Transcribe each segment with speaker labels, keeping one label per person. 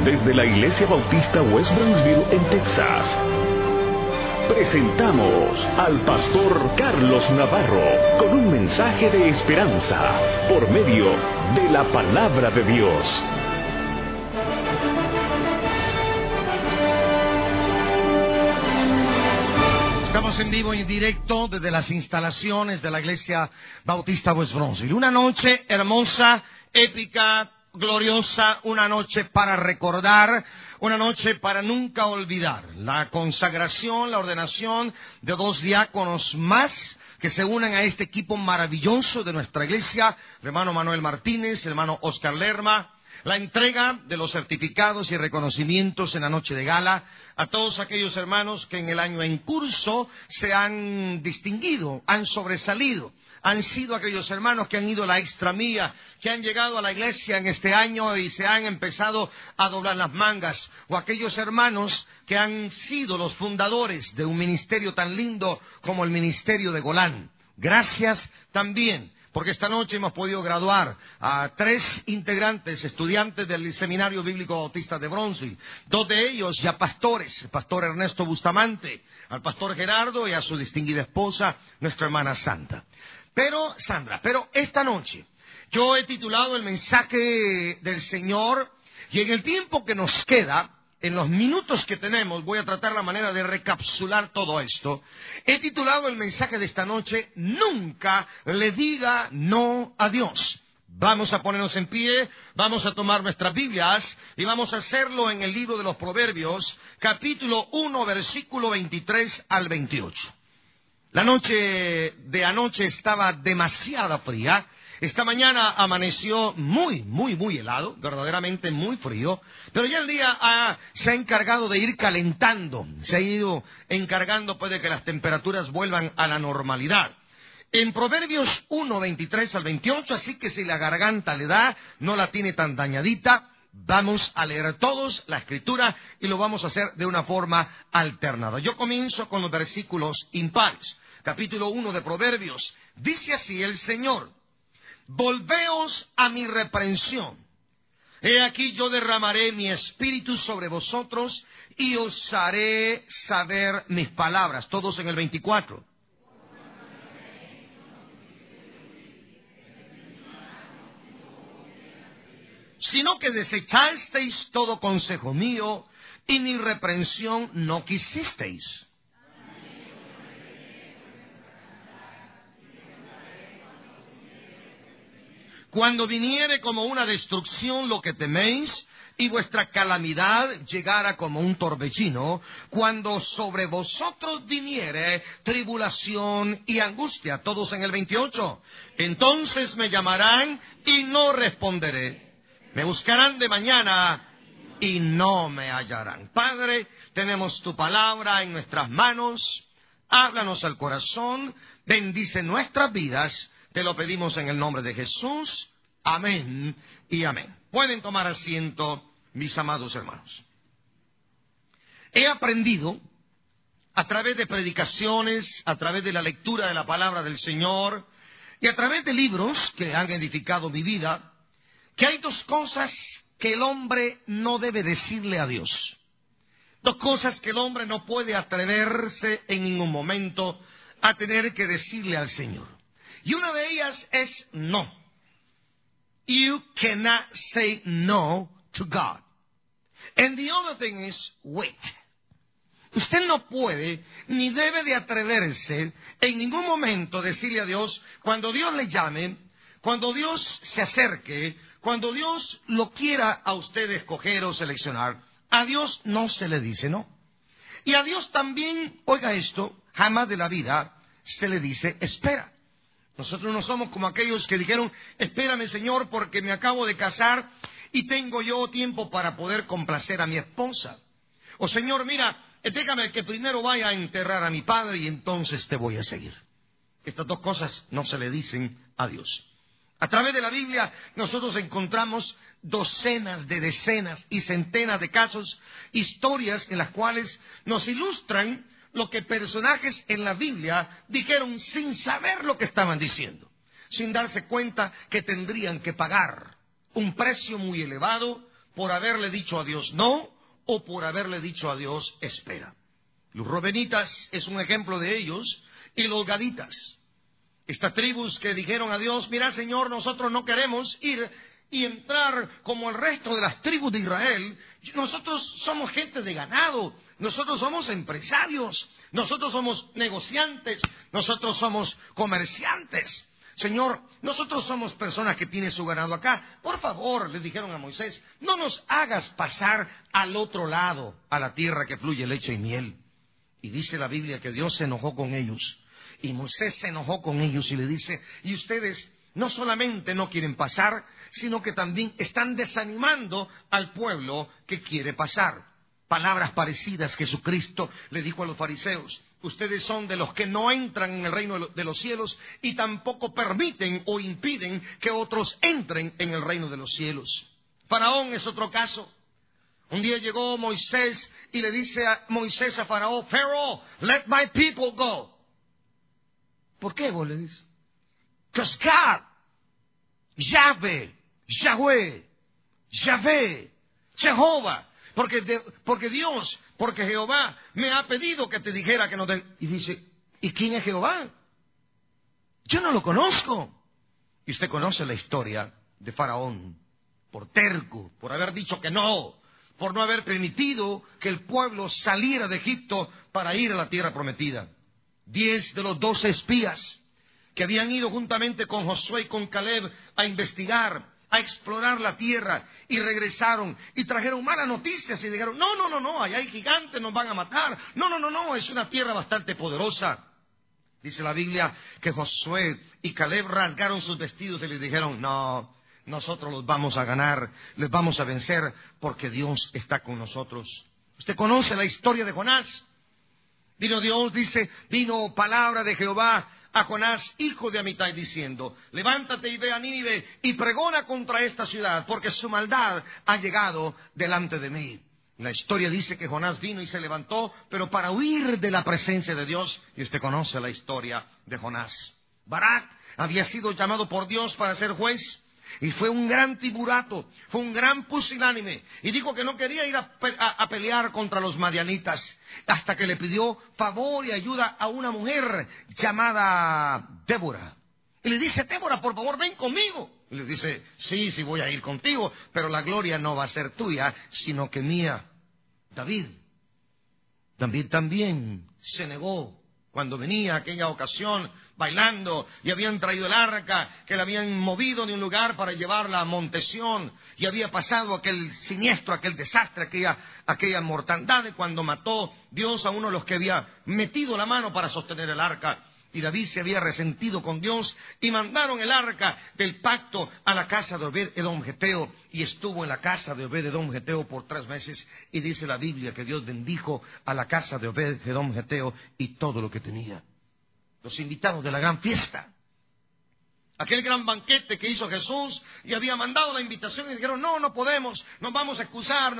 Speaker 1: Desde la Iglesia Bautista West Brownsville en Texas, presentamos al pastor Carlos Navarro con un mensaje de esperanza por medio de la palabra de Dios.
Speaker 2: Estamos en vivo y en directo desde las instalaciones de la Iglesia Bautista West Brownsville. Una noche hermosa, épica, gloriosa, una noche para recordar, una noche para nunca olvidar. La consagración, la ordenación de 2 diáconos más que se unen a este equipo maravilloso de nuestra iglesia, el hermano Manuel Martínez, el hermano Oscar Lerma. La entrega de los certificados y reconocimientos en la noche de gala a todos aquellos hermanos que en el año en curso se han distinguido, han sobresalido. Han sido aquellos hermanos que han ido la extra milla, que han llegado a la iglesia en este año y se han empezado a doblar las mangas. O aquellos hermanos que han sido los fundadores de un ministerio tan lindo como el Ministerio de Golán. Gracias también, porque esta noche hemos podido graduar a 3 integrantes, estudiantes del Seminario Bíblico Bautista de Brownsville. 2 de ellos ya pastores, el pastor Ernesto Bustamante, al pastor Gerardo y a su distinguida esposa, nuestra hermana Sandra. Pero esta noche yo he titulado el mensaje del Señor, y en el tiempo que nos queda, en los minutos que tenemos, voy a tratar la manera de recapsular todo esto. He titulado el mensaje de esta noche, Nunca le diga no a Dios. Vamos a ponernos en pie, vamos a tomar nuestras Biblias y vamos a hacerlo en el libro de los Proverbios, capítulo 1, versículo 23 al 28. La noche de anoche estaba demasiado fría. Esta mañana amaneció muy helado, verdaderamente muy frío. Pero ya el día se ha encargado de ir calentando. Se ha ido encargando pues de que las temperaturas vuelvan a la normalidad. En Proverbios 1, 23 al 28, así que si la garganta le da, no la tiene tan dañadita, vamos a leer todos la Escritura y lo vamos a hacer de una forma alternada. Yo comienzo con los versículos impares. Capítulo 1 de Proverbios. Dice así el Señor: volveos a mi reprensión. He aquí yo derramaré mi espíritu sobre vosotros y os haré saber mis palabras. Todos en el 24. Sino que desechasteis todo consejo mío y mi reprensión no quisisteis. Cuando viniere como una destrucción lo que teméis, y vuestra calamidad llegara como un torbellino, cuando sobre vosotros viniere tribulación y angustia, todos en el 28, entonces me llamarán y no responderé. Me buscarán de mañana y no me hallarán. Padre, tenemos tu palabra en nuestras manos, háblanos al corazón, bendice nuestras vidas. Te lo pedimos en el nombre de Jesús. Amén y amén. Pueden tomar asiento, mis amados hermanos. He aprendido, a través de predicaciones, a través de la lectura de la palabra del Señor, y a través de libros que han edificado mi vida, que hay 2 cosas que el hombre no debe decirle a Dios. 2 cosas que el hombre no puede atreverse en ningún momento a tener que decirle al Señor. Y una de ellas es no. You cannot say no to God. And the other thing is wait. Usted no puede ni debe de atreverse en ningún momento decirle a Dios, cuando Dios le llame, cuando Dios se acerque, cuando Dios lo quiera a usted escoger o seleccionar, a Dios no se le dice no. Y a Dios también, oiga esto, jamás de la vida se le dice espera. Nosotros no somos como aquellos que dijeron, espérame Señor porque me acabo de casar y tengo yo tiempo para poder complacer a mi esposa. O Señor, mira, déjame que primero vaya a enterrar a mi padre y entonces te voy a seguir. Estas 2 cosas no se le dicen a Dios. A través de la Biblia nosotros encontramos docenas de decenas y centenas de casos, historias en las cuales nos ilustran lo que personajes en la Biblia dijeron sin saber lo que estaban diciendo, sin darse cuenta que tendrían que pagar un precio muy elevado por haberle dicho a Dios no o por haberle dicho a Dios espera. Los Rubenitas es un ejemplo de ellos, y los Gaditas. Estas tribus que dijeron a Dios, mira Señor, nosotros no queremos ir y entrar como el resto de las tribus de Israel. Nosotros somos gente de ganado, nosotros somos empresarios, nosotros somos negociantes, nosotros somos comerciantes. Señor, nosotros somos personas que tienen su ganado acá. Por favor, le dijeron a Moisés, no nos hagas pasar al otro lado, a la tierra que fluye leche y miel. Y dice la Biblia que Dios se enojó con ellos. Y Moisés se enojó con ellos y le dice, y ustedes no solamente no quieren pasar, sino que también están desanimando al pueblo que quiere pasar. Palabras parecidas Jesucristo le dijo a los fariseos. Ustedes son de los que no entran en el reino de los cielos y tampoco permiten o impiden que otros entren en el reino de los cielos. Faraón es otro caso. Un día llegó Moisés y le dice a Moisés a Faraón, Pharaoh, let my people go. ¿Por qué vos le dices? Because God, Yahweh, Jehová, porque Jehová me ha pedido que te dijera que no te... Y dice, ¿y quién es Jehová? Yo no lo conozco. Y usted conoce la historia de Faraón, por terco, por haber dicho que no, por no haber permitido que el pueblo saliera de Egipto para ir a la tierra prometida. 10 de los 12 espías que habían ido juntamente con Josué y con Caleb a investigar, a explorar la tierra, y regresaron y trajeron malas noticias y dijeron, no, allá hay gigantes, nos van a matar, no, es una tierra bastante poderosa. Dice la Biblia que Josué y Caleb rasgaron sus vestidos y les dijeron, no, nosotros los vamos a ganar, les vamos a vencer, porque Dios está con nosotros. Usted conoce la historia de Jonás. Vino palabra de Jehová a Jonás, hijo de Amitai, diciendo, levántate y ve a Nínive y pregona contra esta ciudad, porque su maldad ha llegado delante de mí. La historia dice que Jonás vino y se levantó, pero para huir de la presencia de Dios. Y usted conoce la historia de Jonás. Barak había sido llamado por Dios para ser juez, y fue un gran tiburato, fue un gran pusilánime, y dijo que no quería ir a pelear contra los madianitas, hasta que le pidió favor y ayuda a una mujer llamada Débora. Y le dice, Débora, por favor, ven conmigo. Y le dice, sí voy a ir contigo, pero la gloria no va a ser tuya, sino que mía. David también se negó cuando venía aquella ocasión bailando, y habían traído el arca, que la habían movido de un lugar para llevarla a Montesión, y había pasado aquel siniestro, aquel desastre, aquella mortandad de cuando mató Dios a uno de los que había metido la mano para sostener el arca. Y David se había resentido con Dios, y mandaron el arca del pacto a la casa de Obed-Edom Geteo, y estuvo en la casa de Obed-Edom Geteo por 3 meses, y dice la Biblia que Dios bendijo a la casa de Obed-Edom Geteo y todo lo que tenía. Los invitados de la gran fiesta, aquel gran banquete que hizo Jesús, y había mandado la invitación, y dijeron, no podemos, nos vamos a excusar,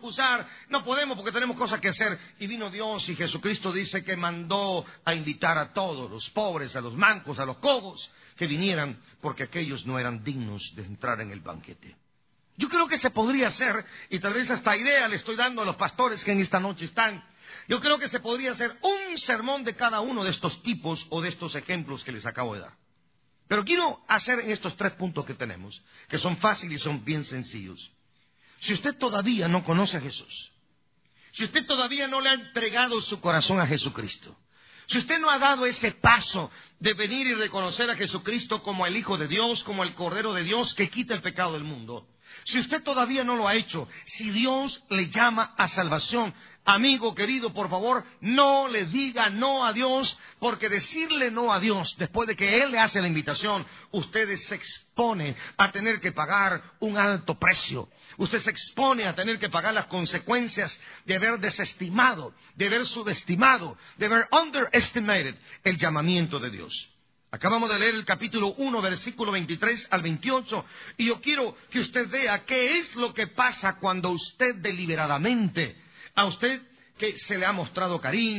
Speaker 2: no podemos porque tenemos cosas que hacer. Y vino Dios, y Jesucristo dice que mandó a invitar a todos, los pobres, a los mancos, a los cojos, que vinieran, porque aquellos no eran dignos de entrar en el banquete. Yo creo que se podría hacer, y tal vez esta idea le estoy dando a los pastores que en esta noche están. Yo creo que se podría hacer un sermón de cada uno de estos tipos o de estos ejemplos que les acabo de dar. Pero quiero hacer en estos 3 puntos que tenemos, que son fáciles y son bien sencillos. Si usted todavía no conoce a Jesús, si usted todavía no le ha entregado su corazón a Jesucristo, si usted no ha dado ese paso de venir y reconocer a Jesucristo como el Hijo de Dios, como el Cordero de Dios que quita el pecado del mundo, si usted todavía no lo ha hecho, si Dios le llama a salvación, amigo querido, por favor, no le diga no a Dios, porque decirle no a Dios, después de que Él le hace la invitación, usted se expone a tener que pagar un alto precio. Usted se expone a tener que pagar las consecuencias de haber desestimado, de haber subestimado, de haber underestimated el llamamiento de Dios. Acabamos de leer el capítulo 1, versículo 23 al 28, y yo quiero que usted vea qué es lo que pasa cuando usted deliberadamente, a usted que se le ha mostrado cariño,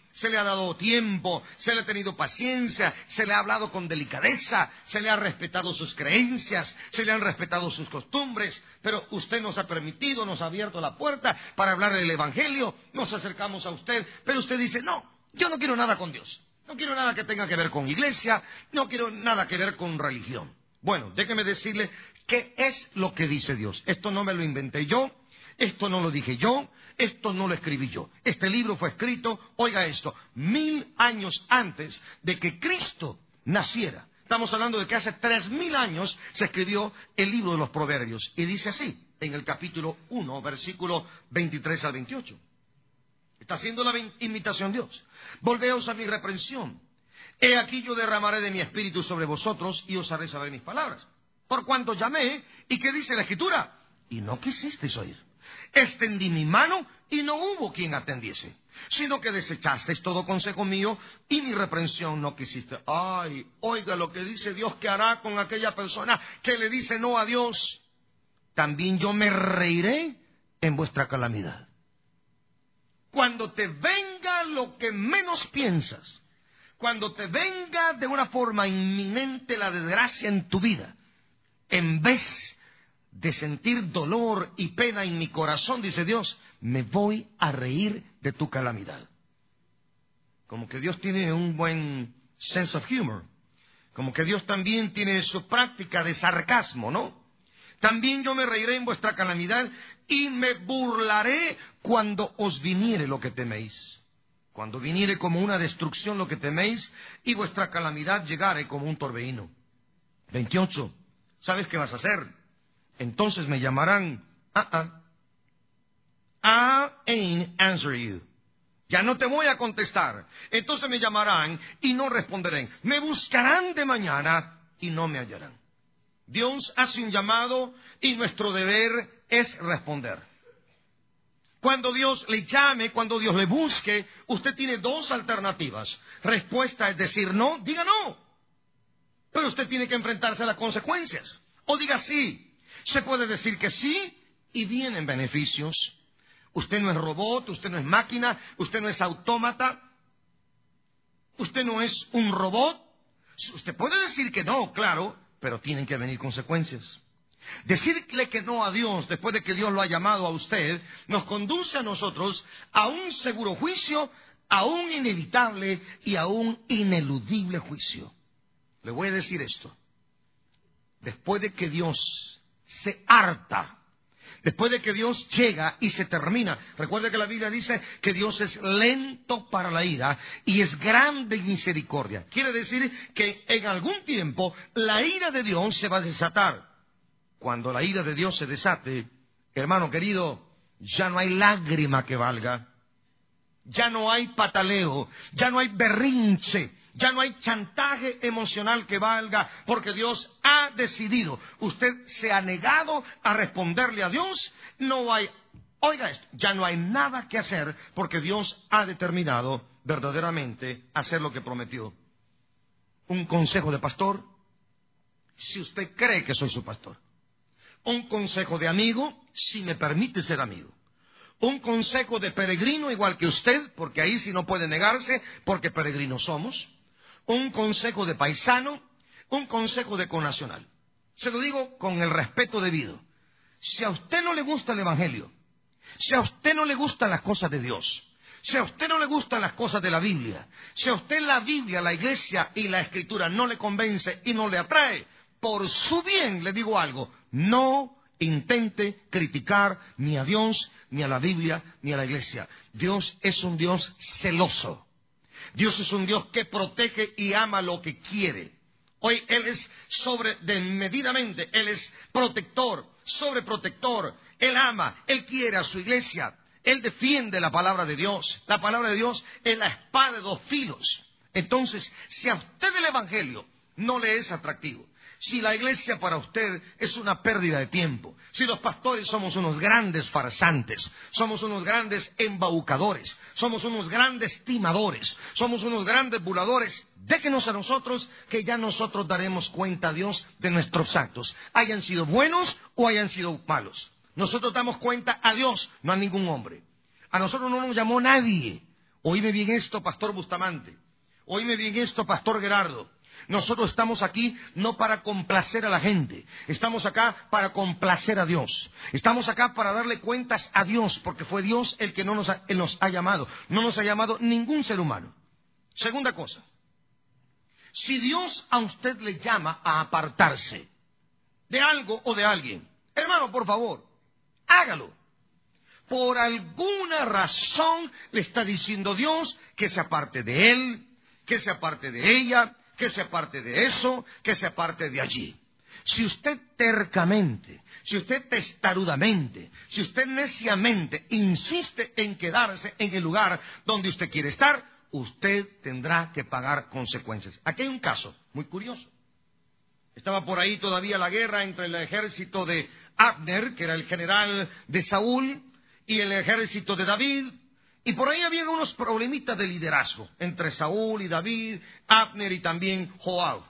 Speaker 2: se le ha dado tiempo, se le ha tenido paciencia, se le ha hablado con delicadeza, se le ha respetado sus creencias, se le han respetado sus costumbres, pero usted nos ha permitido, nos ha abierto la puerta para hablar del Evangelio, nos acercamos a usted, pero usted dice, no, yo no quiero nada con Dios, no quiero nada que tenga que ver con iglesia, no quiero nada que ver con religión. Bueno, déjeme decirle qué es lo que dice Dios. Esto no me lo inventé yo. Esto no lo dije yo, esto no lo escribí yo. Este libro fue escrito, oiga esto, 1000 años antes de que Cristo naciera. Estamos hablando de que hace 3000 años se escribió el libro de los Proverbios. Y dice así, en el capítulo 1, versículo 23 al 28. Está haciendo la invitación Dios. Volveos a mi reprensión. He aquí yo derramaré de mi espíritu sobre vosotros y os haré saber mis palabras. Por cuanto llamé, ¿y qué dice la Escritura? Y no quisisteis oír. Extendí mi mano y no hubo quien atendiese, sino que desechasteis todo consejo mío y mi reprensión no quisiste. Ay, oiga lo que dice Dios que hará con aquella persona que le dice no a Dios. También yo me reiré en vuestra calamidad. Cuando te venga lo que menos piensas, cuando te venga de una forma inminente la desgracia en tu vida, en vez de sentir dolor y pena en mi corazón, dice Dios, me voy a reír de tu calamidad. Como que Dios tiene un buen sense of humor. Como que Dios también tiene su práctica de sarcasmo, ¿no? También yo me reiré en vuestra calamidad y me burlaré cuando os viniere lo que teméis. Cuando viniere como una destrucción lo que teméis y vuestra calamidad llegare como un torbellino. 28. ¿Sabes qué vas a hacer? Entonces me llamarán, ain't answer you. Ya no te voy a contestar. Entonces me llamarán y no responderé. Me buscarán de mañana y no me hallarán. Dios hace un llamado y nuestro deber es responder. Cuando Dios le llame, cuando Dios le busque, usted tiene dos alternativas. Respuesta es decir no, diga no. Pero usted tiene que enfrentarse a las consecuencias. O diga sí. Se puede decir que sí y vienen beneficios. Usted no es robot, usted no es máquina, usted no es autómata, usted no es un robot. Usted puede decir que no, claro, pero tienen que venir consecuencias. Decirle que no a Dios después de que Dios lo ha llamado a usted nos conduce a nosotros a un seguro juicio, a un inevitable y a un ineludible juicio. Le voy a decir esto. Después de que Dios se harta, después de que Dios llega y se termina. Recuerde que la Biblia dice que Dios es lento para la ira y es grande en misericordia. Quiere decir que en algún tiempo la ira de Dios se va a desatar. Cuando la ira de Dios se desate, hermano querido, ya no hay lágrima que valga, ya no hay pataleo, ya no hay berrinche, ya no hay chantaje emocional que valga, porque Dios ha decidido. Usted se ha negado a responderle a Dios. No hay, oiga esto, ya no hay nada que hacer, porque Dios ha determinado verdaderamente hacer lo que prometió. Un consejo de pastor, si usted cree que soy su pastor. Un consejo de amigo, si me permite ser amigo. Un consejo de peregrino igual que usted, porque ahí sí no puede negarse, porque peregrinos somos. Un consejo de paisano, un consejo de connacional. Se lo digo con el respeto debido. Si a usted no le gusta el Evangelio, si a usted no le gustan las cosas de Dios, si a usted no le gustan las cosas de la Biblia, si a usted la Biblia, la Iglesia y la Escritura no le convence y no le atrae, por su bien le digo algo, no intente criticar ni a Dios, ni a la Biblia, ni a la Iglesia. Dios es un Dios celoso. Dios es un Dios que protege y ama lo que quiere. Hoy Él es desmedidamente, Él es protector, sobreprotector. Él ama, Él quiere a su iglesia. Él defiende la palabra de Dios. La palabra de Dios es la espada de dos filos. Entonces, si a usted el Evangelio no le es atractivo, si la iglesia para usted es una pérdida de tiempo, si los pastores somos unos grandes farsantes, somos unos grandes embaucadores, somos unos grandes timadores, somos unos grandes burladores, déjenos a nosotros que ya nosotros daremos cuenta a Dios de nuestros actos, hayan sido buenos o hayan sido malos. Nosotros damos cuenta a Dios, no a ningún hombre. A nosotros no nos llamó nadie. Oíme bien esto, Pastor Bustamante. Oíme bien esto, Pastor Gerardo. Nosotros estamos aquí no para complacer a la gente. Estamos acá para complacer a Dios. Estamos acá para darle cuentas a Dios, porque fue Dios el que Él nos ha llamado. No nos ha llamado ningún ser humano. Segunda cosa. Si Dios a usted le llama a apartarse de algo o de alguien, hermano, por favor, hágalo. Por alguna razón le está diciendo Dios que se aparte de él, que se aparte de ella, que se aparte de eso, que se aparte de allí. Si usted tercamente, si usted testarudamente, si usted neciamente insiste en quedarse en el lugar donde usted quiere estar, usted tendrá que pagar consecuencias. Aquí hay un caso muy curioso. Estaba por ahí todavía la guerra entre el ejército de Abner, que era el general de Saúl, y el ejército de David. Y por ahí había unos problemitas de liderazgo entre Saúl y David, Abner y también Joab.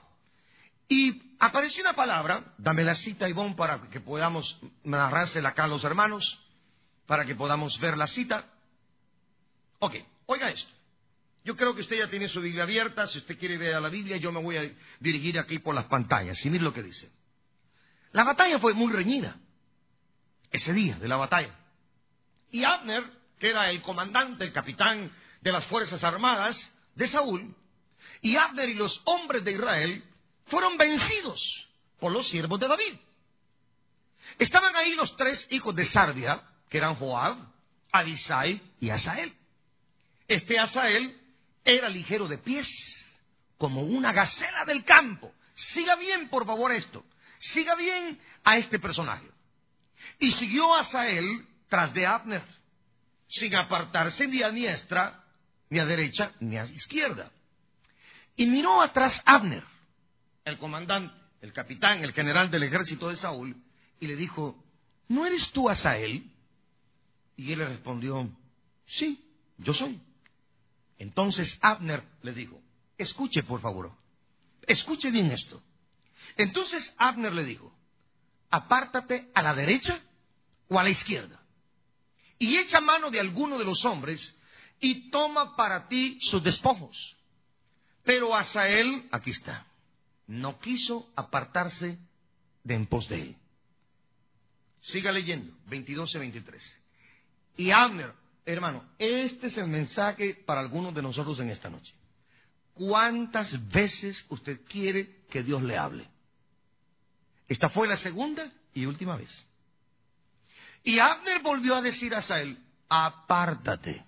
Speaker 2: Y apareció una palabra, dame la cita, Ivonne, para que podamos narrársela acá a los hermanos, para que podamos ver la cita. Ok, oiga esto. Yo creo que usted ya tiene su Biblia abierta. Si usted quiere ver a la Biblia, yo me voy a dirigir aquí por las pantallas. Y mire lo que dice. La batalla fue muy reñida, ese día de la batalla. Y Abner, que era el comandante, el capitán de las Fuerzas Armadas de Saúl, y Abner y los hombres de Israel fueron vencidos por los siervos de David. Estaban ahí los tres hijos de Sarvia, que eran Joab, Abisai y Asael. Este Asael era ligero de pies, como una gacela del campo. Siga bien, por favor, esto. Siga bien a este personaje. Y siguió Asael tras de Abner, sin apartarse ni a diestra, ni a derecha, ni a izquierda. Y miró atrás Abner, el comandante, el capitán, el general del ejército de Saúl, y le dijo, ¿no eres tú Asael? Y él le respondió, sí, yo soy. Entonces Abner le dijo, escuche por favor, escuche bien esto. Entonces Abner le dijo, apártate a la derecha o a la izquierda, y echa mano de alguno de los hombres, y toma para ti sus despojos. Pero Asael, aquí está, no quiso apartarse de en pos de él. Siga leyendo, 22 y 23. Y Abner, hermano, este es el mensaje para algunos de nosotros en esta noche. ¿Cuántas veces usted quiere que Dios le hable? Esta fue la segunda y última vez. Y Abner volvió a decir a Asael, apártate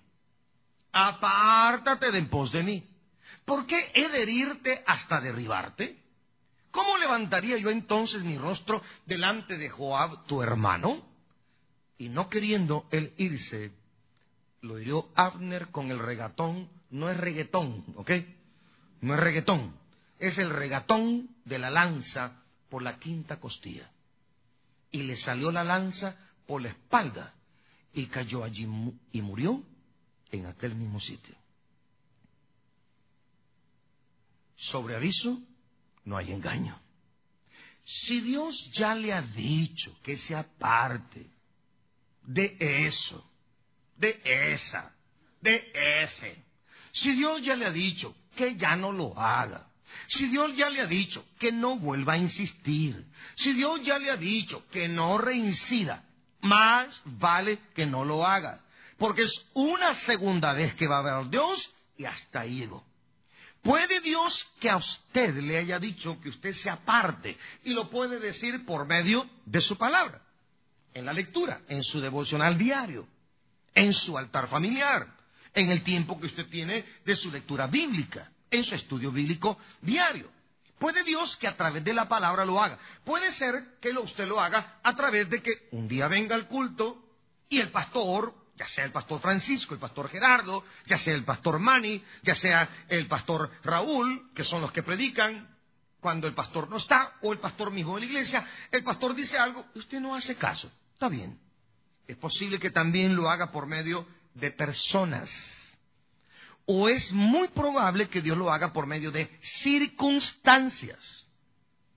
Speaker 2: de en pos de mí. ¿Por qué he de herirte hasta derribarte? ¿Cómo levantaría yo entonces mi rostro delante de Joab, tu hermano? Y no queriendo él irse, lo hirió Abner con el regatón. No es reggaetón, ¿ok? No es reggaetón. Es el regatón de la lanza por la quinta costilla. Y le salió la lanza por la espalda y cayó allí y murió en aquel mismo sitio. Sobre aviso no hay engaño. Si Dios ya le ha dicho que se aparte de eso, de esa, de ese, si Dios ya le ha dicho que ya no lo haga, si Dios ya le ha dicho que no vuelva a insistir, si Dios ya le ha dicho que no reincida, más vale que no lo haga, porque es una segunda vez que va a ver Dios y hasta ahí llegó. Puede Dios que a usted le haya dicho que usted se aparte, y lo puede decir por medio de su palabra, en la lectura, en su devocional diario, en su altar familiar, en el tiempo que usted tiene de su lectura bíblica, en su estudio bíblico diario. Puede Dios que a través de la palabra lo haga. Puede ser que usted lo haga a través de que un día venga al culto y el pastor, ya sea el pastor Francisco, el pastor Gerardo, ya sea el pastor Manny, ya sea el pastor Raúl, que son los que predican cuando el pastor no está, o el pastor mismo de la iglesia, el pastor dice algo y usted no hace caso. Está bien. Es posible que también lo haga por medio de personas. O es muy probable que Dios lo haga por medio de circunstancias.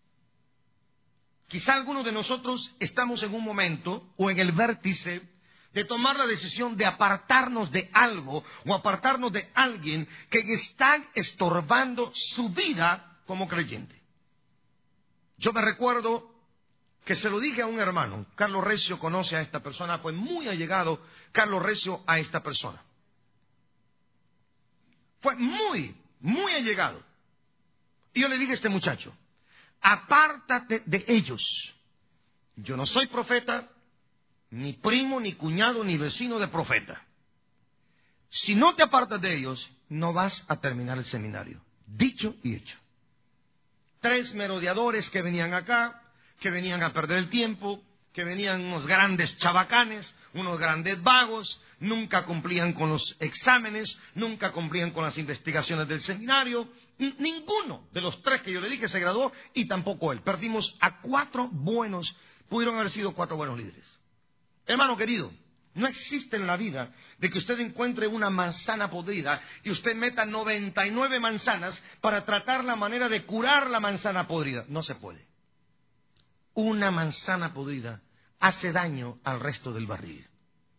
Speaker 2: Quizá algunos de nosotros estamos en un momento o en el vértice de tomar la decisión de apartarnos de algo o apartarnos de alguien que está estorbando su vida como creyente. Yo me recuerdo que se lo dije a un hermano. Carlos Recio conoce a esta persona, fue muy allegado Carlos Recio a esta persona. Fue muy, muy allegado. Y yo le dije a este muchacho, apártate de ellos. Yo no soy profeta, ni primo, ni cuñado, ni vecino de profeta. Si no te apartas de ellos, no vas a terminar el seminario. Dicho y hecho. 3 merodeadores que venían acá, que venían a perder el tiempo, que venían unos grandes chabacanes, unos grandes vagos, nunca cumplían con los exámenes, nunca cumplían con las investigaciones del seminario. Ninguno de los 3 que yo le dije se graduó y tampoco él. Perdimos a 4 buenos, pudieron haber sido 4 buenos líderes. Hermano querido, no existe en la vida de que usted encuentre una manzana podrida y usted meta 99 manzanas para tratar la manera de curar la manzana podrida. No se puede. Una manzana podrida hace daño al resto del barril.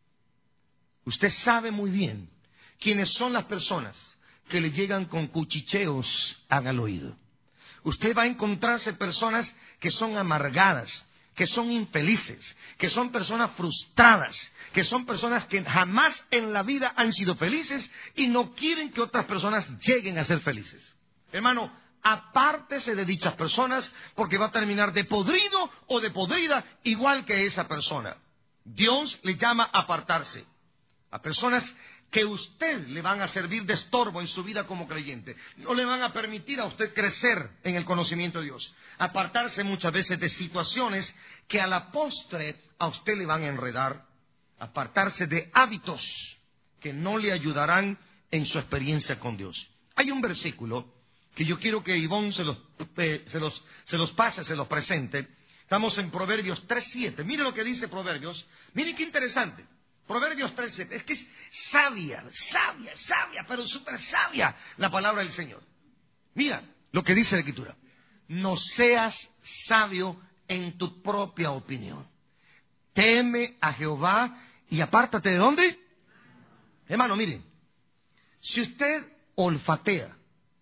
Speaker 2: Usted sabe muy bien quiénes son las personas que le llegan con cuchicheos al oído. Usted va a encontrarse personas que son amargadas, que son infelices, que son personas frustradas, que son personas que jamás en la vida han sido felices y no quieren que otras personas lleguen a ser felices. Hermano, apártese de dichas personas porque va a terminar de podrido o de podrida igual que esa persona. Dios le llama a apartarse a personas que usted le van a servir de estorbo en su vida como creyente. No le van a permitir a usted crecer en el conocimiento de Dios. Apartarse muchas veces de situaciones que a la postre a usted le van a enredar. Apartarse de hábitos que no le ayudarán en su experiencia con Dios. Hay un versículo que yo quiero que Ivonne se los pase, se los presente. Estamos en Proverbios 3:7. Mire lo que dice Proverbios. Mire qué interesante. Proverbios 3:7. Es que es sabia, pero súper sabia la palabra del Señor. Mira lo que dice la Escritura. No seas sabio en tu propia opinión. Teme a Jehová y apártate de ¿dónde? Hermano, mire. Si usted olfatea,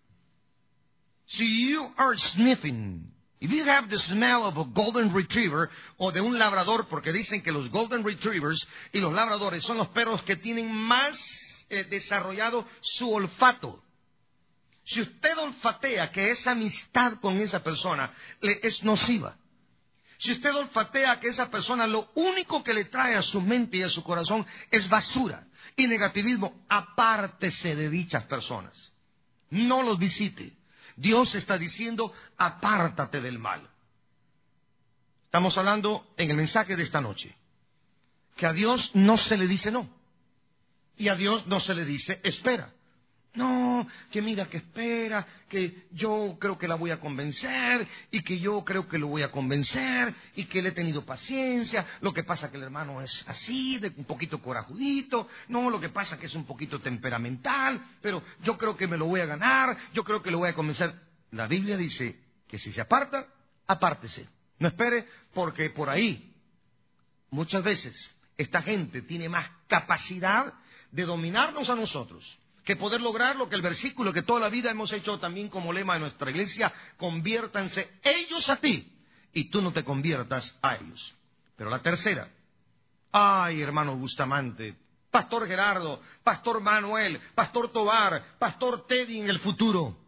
Speaker 2: si you are sniffing, if you have the smell of a golden retriever o de un labrador, porque dicen que los golden retrievers y los labradores son los perros que tienen más desarrollado su olfato. Si usted olfatea que esa amistad con esa persona le es nociva, si usted olfatea que esa persona lo único que le trae a su mente y a su corazón es basura y negativismo, apártese de dichas personas. No los visite. Dios está diciendo, apártate del mal. Estamos hablando en el mensaje de esta noche, que a Dios no se le dice no. Y a Dios no se le dice espera. No, que mira que espera, que yo creo que la voy a convencer, y que yo creo que lo voy a convencer, y que le he tenido paciencia. Lo que pasa que el hermano es así, de un poquito corajudito. No, lo que pasa que es un poquito temperamental, pero yo creo que me lo voy a ganar, yo creo que lo voy a convencer. La Biblia dice que si se aparta, apártese. No espere, porque por ahí, muchas veces, esta gente tiene más capacidad de dominarnos a nosotros que poder lograr lo que el versículo que toda la vida hemos hecho también como lema de nuestra iglesia: conviértanse ellos a ti y tú no te conviertas a ellos. Pero la tercera, ay hermano Bustamante, Pastor Gerardo, Pastor Manuel, Pastor Tobar, Pastor Teddy en el futuro,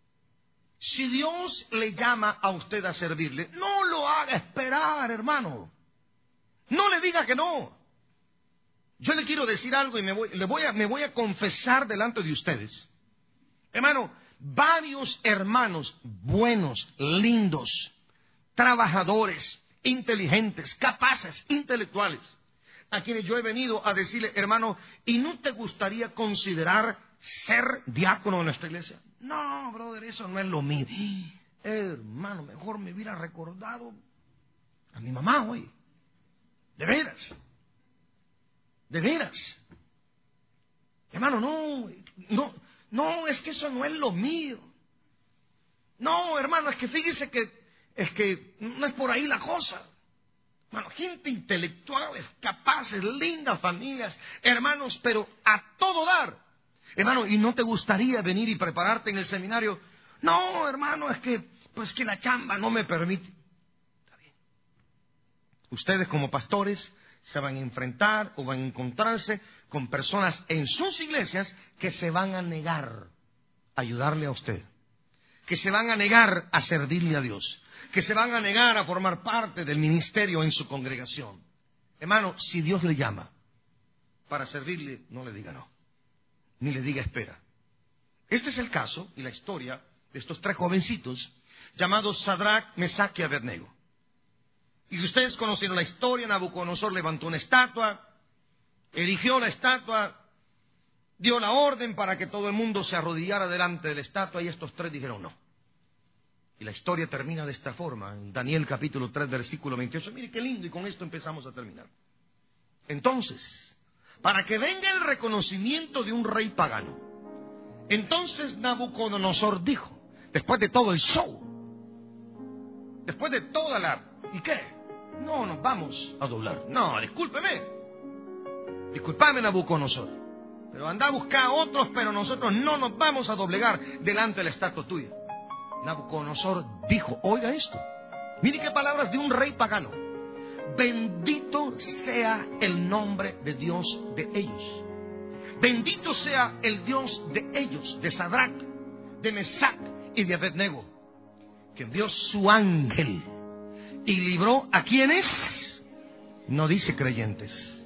Speaker 2: si Dios le llama a usted a servirle, no lo haga esperar, hermano. No le diga que no. Yo le quiero decir algo y me voy a confesar delante de ustedes. Hermano, varios hermanos buenos, lindos, trabajadores, inteligentes, capaces, intelectuales, a quienes yo he venido a decirle, hermano, ¿y no te gustaría considerar ser diácono de nuestra iglesia? No, brother, eso no es lo mío. Hermano, mejor me hubiera recordado a mi mamá hoy. De veras. De veras. Hermano, no, es que eso no es lo mío. No, hermano, es que fíjese que no es por ahí la cosa. Bueno, gente intelectuales, capaces, lindas familias, hermanos, pero a todo dar. Hermano, ¿y no te gustaría venir y prepararte en el seminario? No, hermano, es que la chamba no me permite. Está bien. Ustedes como pastores se van a enfrentar o van a encontrarse con personas en sus iglesias que se van a negar a ayudarle a usted, que se van a negar a servirle a Dios, que se van a negar a formar parte del ministerio en su congregación. Hermano, si Dios le llama para servirle, no le diga no, ni le diga espera. Este es el caso y la historia de estos tres jovencitos llamados Sadrach, Mesach y Abednego. Y ustedes conocieron la historia. Nabucodonosor levantó una estatua, erigió la estatua, dio la orden para que todo el mundo se arrodillara delante de la estatua y estos tres dijeron no. Y la historia termina de esta forma, en Daniel capítulo 3, versículo 28. Mire qué lindo, y con esto empezamos a terminar. Entonces, para que venga el reconocimiento de un rey pagano, entonces Nabucodonosor dijo, después de todo el show, después de toda la... ¿Y qué? No nos vamos a doblar. No, discúlpame Nabucodonosor, pero anda a buscar a otros, pero nosotros no nos vamos a doblegar delante de la estatua tuya. Nabucodonosor dijo, oiga esto, mire qué palabras de un rey pagano: bendito sea el nombre de Dios de ellos, bendito sea el Dios de ellos, de Sadrach, de Mesach y de Abednego, que envió su ángel y libró a quienes, no dice creyentes,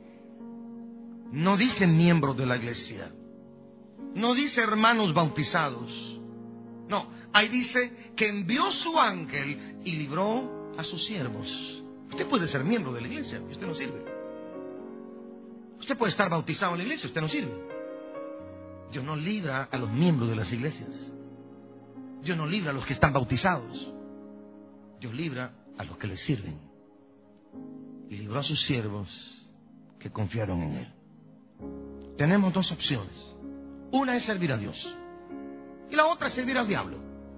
Speaker 2: no dice miembros de la iglesia, no dice hermanos bautizados, no, ahí dice que envió su ángel y libró a sus siervos. Usted puede ser miembro de la iglesia y usted no sirve. Usted puede estar bautizado en la iglesia, usted no sirve. Dios no libra a los miembros de las iglesias. Dios no libra a los que están bautizados. Dios libra a los que le sirven. Y libró a sus siervos que confiaron en Él. Tenemos dos opciones. Una es servir a Dios y la otra es servir al diablo.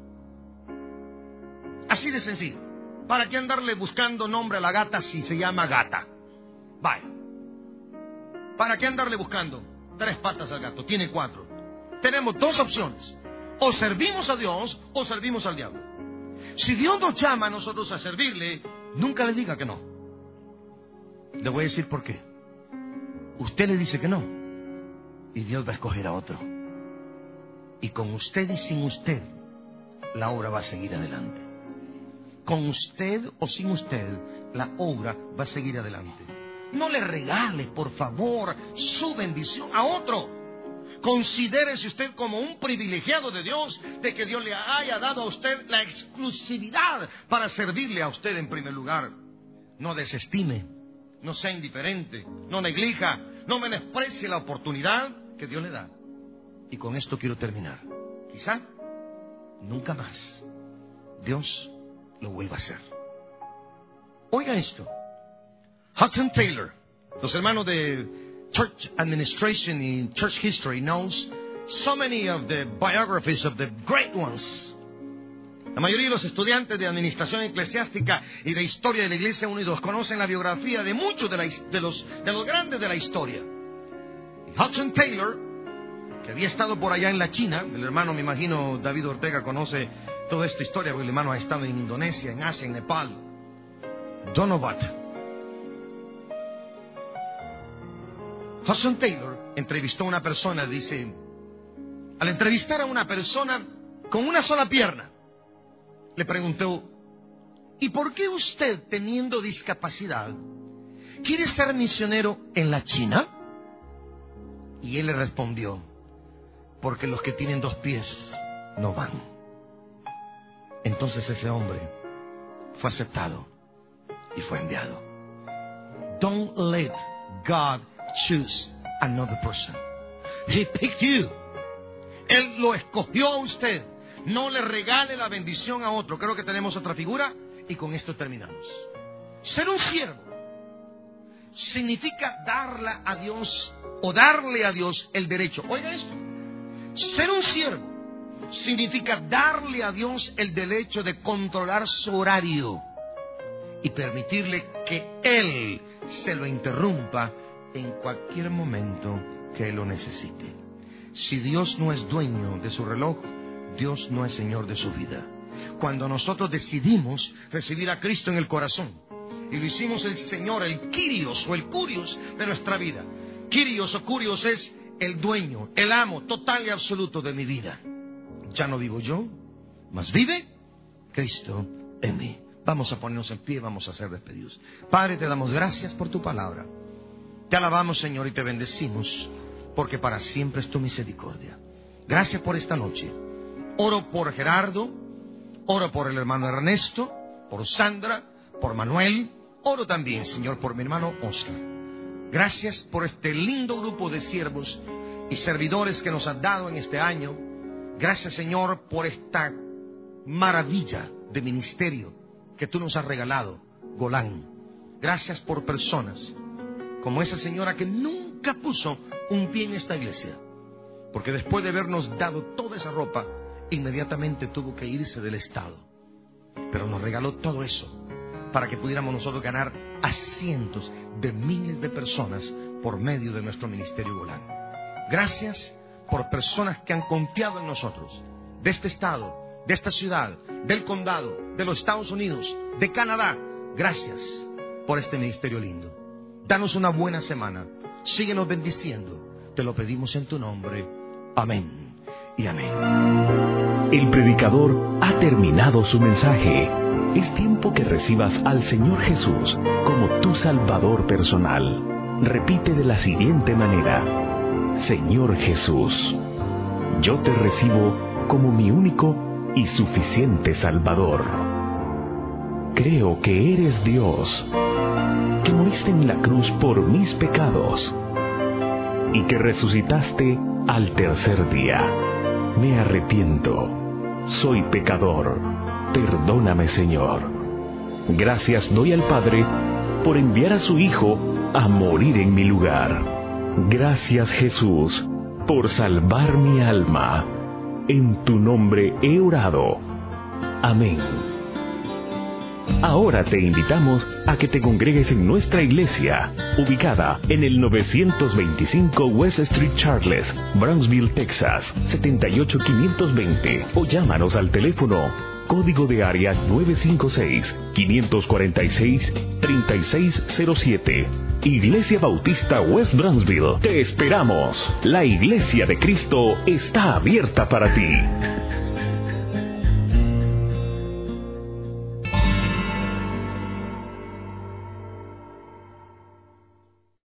Speaker 2: Así de sencillo. ¿Para qué andarle buscando nombre a la gata si se llama gata? Vaya. ¿Para qué andarle buscando 3 patas al gato? Tiene 4. Tenemos dos opciones. O servimos a Dios o servimos al diablo. Si Dios nos llama a nosotros a servirle, nunca le diga que no. Le voy a decir por qué. Usted le dice que no y Dios va a escoger a otro. Y con usted y sin usted, la obra va a seguir adelante. Con usted o sin usted, la obra va a seguir adelante. No le regale, por favor, su bendición a otro. Considérese usted como un privilegiado de Dios, de que Dios le haya dado a usted la exclusividad para servirle a usted en primer lugar. No desestime, no sea indiferente, no neglija, no menosprecie la oportunidad que Dios le da. Y con esto quiero terminar. Quizá nunca más Dios lo vuelva a hacer. Oiga esto. Hudson Taylor, los hermanos de Church Administration y Church History knows so many of the biographies of the great ones. La mayoría de los estudiantes de administración eclesiástica y de historia de la Iglesia Unidos conocen la biografía de muchos de los grandes de la historia. Y Hudson Taylor, que había estado por allá en la China, el hermano, me imagino, David Ortega conoce toda esta historia, porque el hermano ha estado en Indonesia, en Asia, en Nepal. Donovat. Hudson Taylor entrevistó a una persona, dice, al entrevistar a una persona con una sola pierna, le preguntó, ¿y por qué usted, teniendo discapacidad, quiere ser misionero en la China? Y él le respondió, porque los que tienen 2 pies no van. Entonces ese hombre fue aceptado y fue enviado. Don't let God choose another person. He picked you. Él lo escogió a usted. No le regale la bendición a otro. Creo que tenemos otra figura y con esto terminamos. Ser un siervo significa darle a Dios o darle a Dios el derecho. Oiga esto. Ser un siervo significa darle a Dios el derecho de controlar su horario y permitirle que Él se lo interrumpa en cualquier momento que Él lo necesite. Si Dios no es dueño de su reloj, Dios no es Señor de su vida. Cuando nosotros decidimos recibir a Cristo en el corazón y lo hicimos el Señor, el Kyrios o el Curios de nuestra vida. Kyrios o Curios es el dueño, el amo total y absoluto de mi vida. Ya no vivo yo, mas vive Cristo en mí. Vamos a ponernos en pie, vamos a ser despedidos. Padre, te damos gracias por tu palabra. Te alabamos, Señor, y te bendecimos, porque para siempre es tu misericordia. Gracias por esta noche. Oro por Gerardo, oro por el hermano Ernesto, por Sandra, por Manuel. Oro también, Señor, por mi hermano Oscar. Gracias por este lindo grupo de siervos y servidores que nos has dado en este año. Gracias, Señor, por esta maravilla de ministerio que tú nos has regalado, Golán. Gracias por personas como esa señora que nunca puso un pie en esta iglesia, porque después de habernos dado toda esa ropa, inmediatamente tuvo que irse del estado. Pero nos regaló todo eso para que pudiéramos nosotros ganar a cientos de miles de personas por medio de nuestro ministerio Golán. Gracias por personas que han confiado en nosotros, de este estado, de esta ciudad, del condado, de los Estados Unidos, de Canadá. Gracias por este ministerio lindo. Danos una buena semana. Síguenos bendiciendo. Te lo pedimos en tu nombre. Amén y amén.
Speaker 1: El predicador ha terminado su mensaje. Es tiempo que recibas al Señor Jesús como tu Salvador personal. Repite de la siguiente manera: Señor Jesús, yo te recibo como mi único y suficiente Salvador. Creo que eres Dios, que moriste en la cruz por mis pecados y que resucitaste al tercer día. Me arrepiento, soy pecador, perdóname, Señor. Gracias doy al Padre por enviar a su Hijo a morir en mi lugar. Gracias, Jesús, por salvar mi alma. En tu nombre he orado. Amén. Ahora te invitamos a que te congregues en nuestra iglesia, ubicada en el 925 West Street Charles, Brownsville, Texas, 78520, o llámanos al teléfono código de área 956-546-3607. Iglesia Bautista West Brownsville. Te esperamos. La Iglesia de Cristo está abierta para ti.